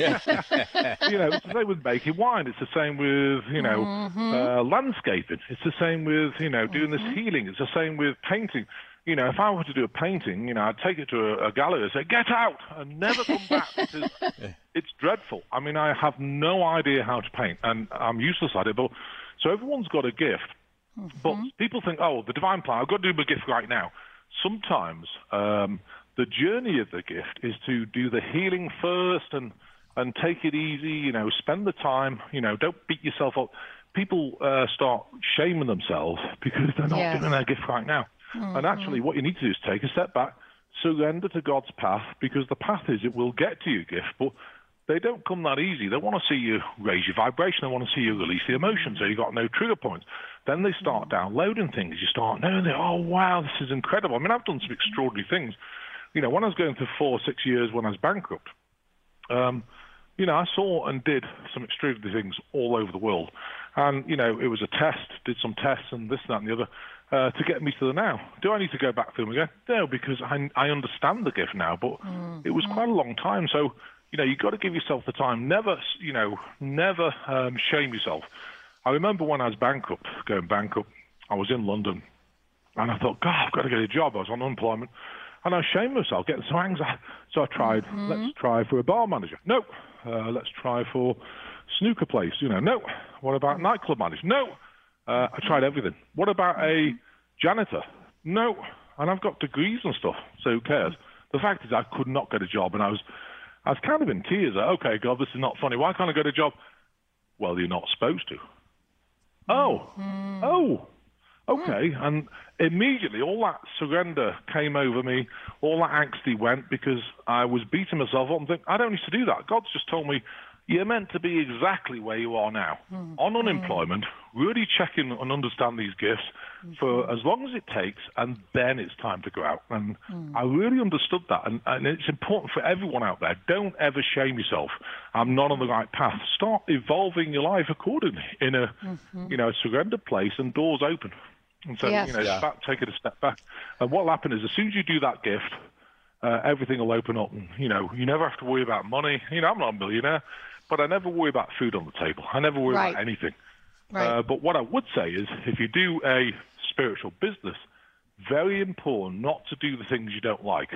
You know, it's the same with making wine. It's the same with, you know, landscaping. It's the same with, you know, doing this healing. It's the same with painting. You know, if I were to do a painting, you know, I'd take it to a gallery and say, get out, and never come back, because it's dreadful. I mean, I have no idea how to paint, and I'm useless at it. But so everyone's got a gift. But people think, oh, the divine plan, I've got to do my gift right now. Sometimes the journey of the gift is to do the healing first and take it easy, you know, spend the time, you know, don't beat yourself up. people start shaming themselves because they're not giving their gift right now. And actually, what you need to do is take a step back, surrender to God's path, because the path is it will get to your gift, but they don't come that easy. They want to see you raise your vibration. They want to see you release the emotion, so you've got no trigger points. Then they start downloading things. You start knowing, oh, wow, this is incredible. I mean, I've done some extraordinary things. You know, when I was going through 4 or 6 years when I was bankrupt, you know, I saw and did some extraordinary things all over the world. And, you know, it was a test, did some tests and this, that, and the other to get me to the now. Do I need to go back through them again? No, because I understand the gift now, but it was quite a long time. So, you know, you've got to give yourself the time. Never shame yourself. I remember when I was going bankrupt, I was in London, and I thought, God, I've got to get a job. I was on unemployment, and I shamed myself, getting some anxiety. So I tried, let's try for a bar manager. No. Let's try for snooker place. You know, no. What about nightclub manager? No. I tried everything. What about a janitor? No. And I've got degrees and stuff, so who cares? The fact is I could not get a job, and I was kind of in tears. Okay, God, this is not funny. Why can't I get a job? Well, you're not supposed to. Oh, okay. And immediately all that surrender came over me, all that angsty went because I was beating myself up and thinking, I don't need to do that. God's just told me, you're meant to be exactly where you are now, on unemployment, really check in and understand these gifts for as long as it takes, and then it's time to go out. And I really understood that, and it's important for everyone out there. Don't ever shame yourself. I'm not on the right path. Start evolving your life accordingly in a, you know, a surrendered place, and doors open. And so, you know, take it a step back. And what will happen is as soon as you do that gift, everything will open up, and, you know, you never have to worry about money. You know, I'm not a millionaire, but I never worry about food on the table. I never worry about anything. But what I would say is if you do a spiritual business, very important not to do the things you don't like.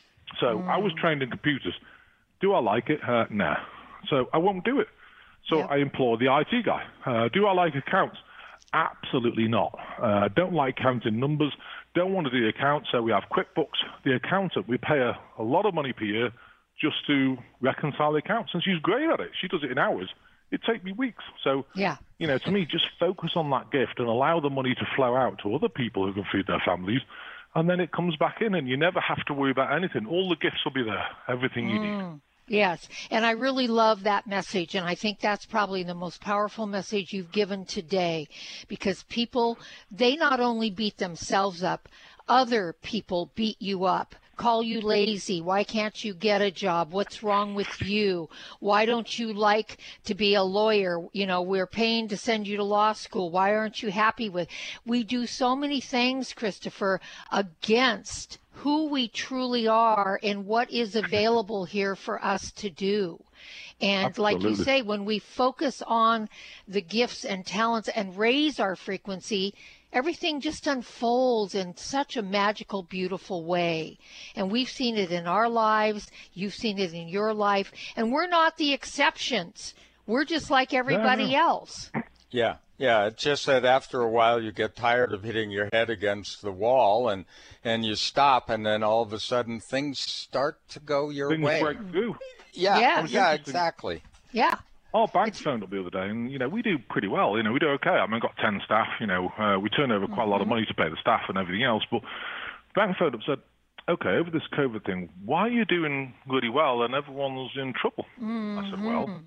So I was trained in computers. Do I like it? Nah. So I won't do it. So I implore the IT guy. Do I like accounts? Absolutely not. Don't like counting numbers. Don't want to do the accounts. So we have QuickBooks. The accountant, we pay her a lot of money per year just to reconcile the accounts. And she's great at it. She does it in hours. It'd take me weeks. So, you know, to me, just focus on that gift and allow the money to flow out to other people who can feed their families. And then it comes back in, and you never have to worry about anything. All the gifts will be there, everything you need. Yes, and I really love that message, and I think that's probably the most powerful message you've given today, because people, they not only beat themselves up, other people beat you up, call you lazy. Why can't you get a job? What's wrong with you? Why don't you like to be a lawyer? You know, we're paying to send you to law school. Why aren't you happy with? We do so many things, Christopher, against who we truly are and what is available here for us to do. And like you say, when we focus on the gifts and talents and raise our frequency, everything just unfolds in such a magical, beautiful way. And we've seen it in our lives. You've seen it in your life. And we're not the exceptions. We're just like everybody else. Yeah. Yeah, it's just that after a while you get tired of hitting your head against the wall and you stop, and then all of a sudden things start to go your way. Break through. Yeah, exactly. Yeah. Our bank phoned up the other day, and, you know, we do pretty well. You know, we do okay. I mean, I've got 10 staff, you know. We turn over quite a lot of money to pay the staff and everything else. But the bank phoned up and said, okay, over this COVID thing, why are you doing really well and everyone's in trouble? I said, well,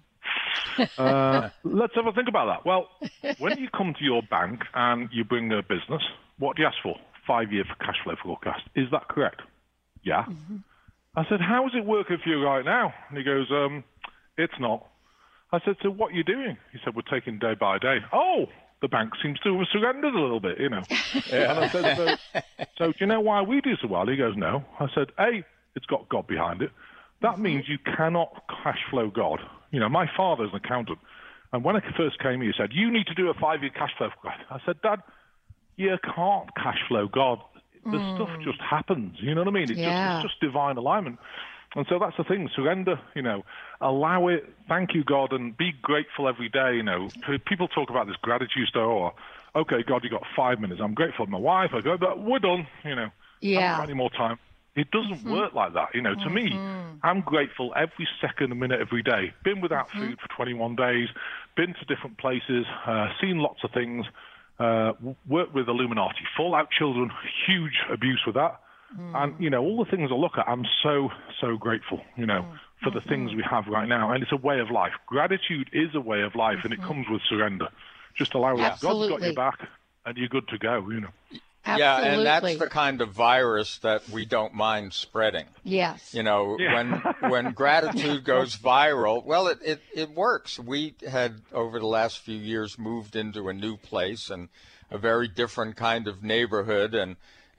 let's have a think about that. Well, when you come to your bank and you bring a business, what do you ask for? 5-year cash flow forecast. Is that correct? Yeah. I said, how is it working for you right now? And he goes, it's not. I said, so what are you doing? He said, we're taking day by day. Oh, the bank seems to have surrendered a little bit, you know. And I said, so do you know why we do so well? He goes, no. I said, A, it's got God behind it. That means you cannot cash flow God. You know, my father's an accountant. And when I first came here, he said, you need to do a 5-year cash flow forecast. I said, Dad, you can't cash flow God. The stuff just happens. You know what I mean? It's just divine alignment. And so that's the thing. Surrender, you know, allow it. Thank you, God, and be grateful every day. You know, people talk about this gratitude stuff. Or, okay, God, you got 5 minutes. I'm grateful for my wife. I go, but we're done. You know, I haven't got any more time. It doesn't work like that. To me, I'm grateful every second, a minute, every day. Been without food for 21 days, been to different places, seen lots of things, worked with Illuminati, Fallout Children, huge abuse with that. And, all the things I look at, I'm so, so grateful, for the things we have right now. And it's a way of life. Gratitude is a way of life, and it comes with surrender. Just allow it. God's got your back, and you're good to go, Absolutely. Yeah, and that's the kind of virus that we don't mind spreading. Yes. When gratitude goes viral, well, it works. We had, over the last few years, moved into a new place and a very different kind of neighborhood, and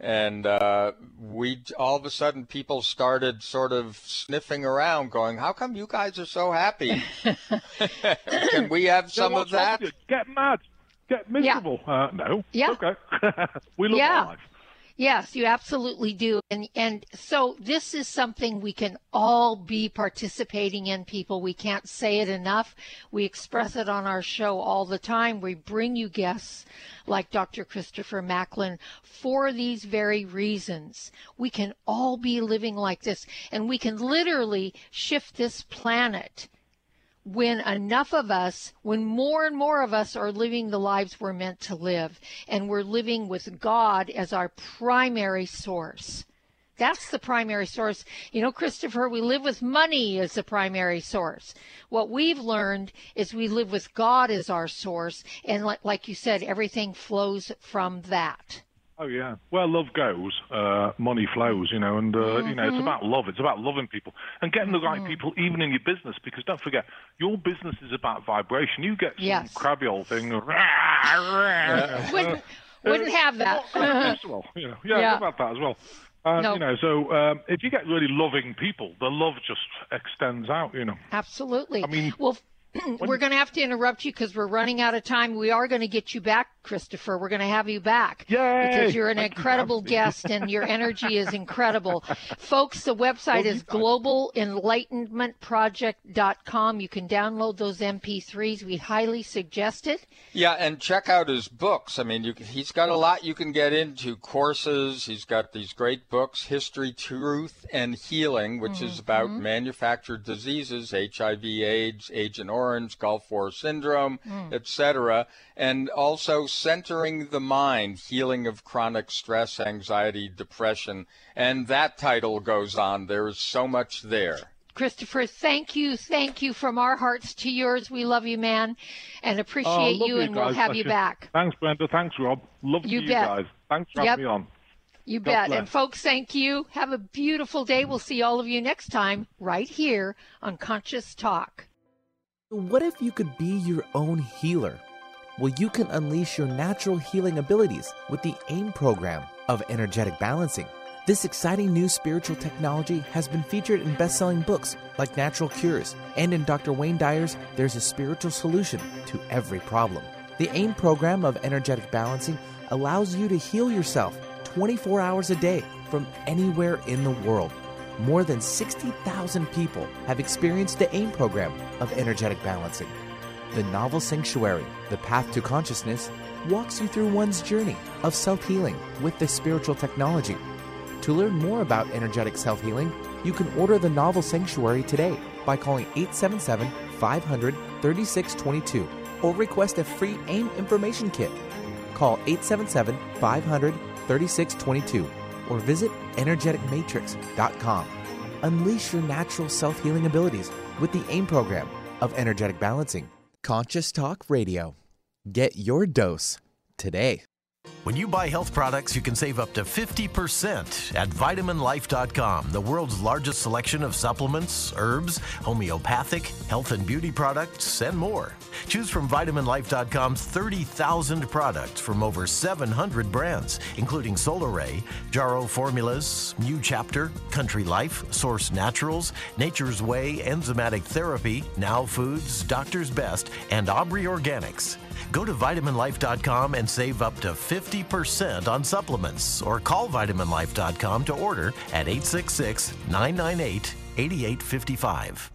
we all of a sudden people started sort of sniffing around going, how come you guys are so happy? Can we have some of that? Get mad. Get miserable. No. Yeah. Okay. We love our life. Yes, you absolutely do. And so this is something we can all be participating in, people. We can't say it enough. We express it on our show all the time. We bring you guests like Dr. Christopher Macklin for these very reasons. We can all be living like this, and we can literally shift this planet when more and more of us are living the lives we're meant to live, and we're living with God as our primary source. That's the primary source. Christopher, we live with money as the primary source. What we've learned is we live with God as our source, and like you said, everything flows from that. Oh, yeah. Where love goes, money flows, and, it's about love. It's about loving people and getting the right people, even in your business, because don't forget, your business is about vibration. You get some crabby old thing. Wouldn't have that. What about that as well? No. So if you get really loving people, the love just extends out, Absolutely. I mean, well, we're going to have to interrupt you because we're running out of time. We are going to get you back, Christopher. We're going to have you back. Yay! Because you're an incredible guest and your energy is incredible. Folks, the website is globalenlightenmentproject.com. You can download those MP3s. We highly suggest it. Yeah, and check out his books. I mean, he's got a lot you can get into, courses. He's got these great books, History, Truth, and Healing, which is about manufactured diseases, HIV, AIDS, Agent Orange, Gulf War Syndrome, etc., and also Centering the Mind, Healing of Chronic Stress, Anxiety, Depression, and that title goes on. There is so much there. Christopher, thank you from our hearts to yours. We love you, man, and appreciate you, and we'll have you back. Thanks, Brenda. Thanks, Rob. Love you guys. Thanks for having me on. You bet. And folks, thank you. Have a beautiful day. We'll see all of you next time right here on Conscious Talk. What if you could be your own healer? Well, you can unleash your natural healing abilities with the AIM program of energetic balancing. This exciting new spiritual technology has been featured in best-selling books like Natural Cures, and in Dr. Wayne Dyer's There's a Spiritual Solution to Every Problem. The AIM program of energetic balancing allows you to heal yourself 24 hours a day from anywhere in the world. More than 60,000 people have experienced the AIM program of energetic balancing. The novel Sanctuary, The Path to Consciousness, walks you through one's journey of self-healing with this spiritual technology. To learn more about energetic self-healing, you can order the novel Sanctuary today by calling 877-500-3622 or request a free AIM information kit. Call 877-500-3622 or visit energeticmatrix.com. Unleash your natural self-healing abilities with the AIM program of energetic balancing. Conscious Talk Radio. Get your dose today. When you buy health products, you can save up to 50% at VitaminLife.com, the world's largest selection of supplements, herbs, homeopathic, health and beauty products, and more. Choose from VitaminLife.com's 30,000 products from over 700 brands, including Solaray, Jarrow Formulas, New Chapter, Country Life, Source Naturals, Nature's Way, Enzymatic Therapy, Now Foods, Doctor's Best, and Aubrey Organics. Go to VitaminLife.com and save up to 50% on supplements, or call VitaminLife.com to order at 866-998-8855.